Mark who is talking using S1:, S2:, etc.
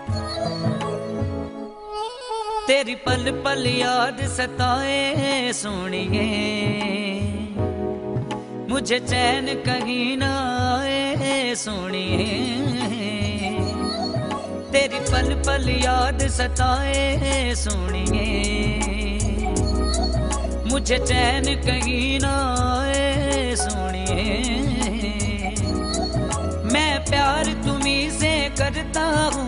S1: तेरी पल पल याद सताए सोनिए, मुझे चैन कहीं ना आए सोनिए। तेरी पल पल याद सताए सोनिए, मुझे चैन कहीं ना आए सोनिए। मैं प्यार तुम्हीं से करता हूँ,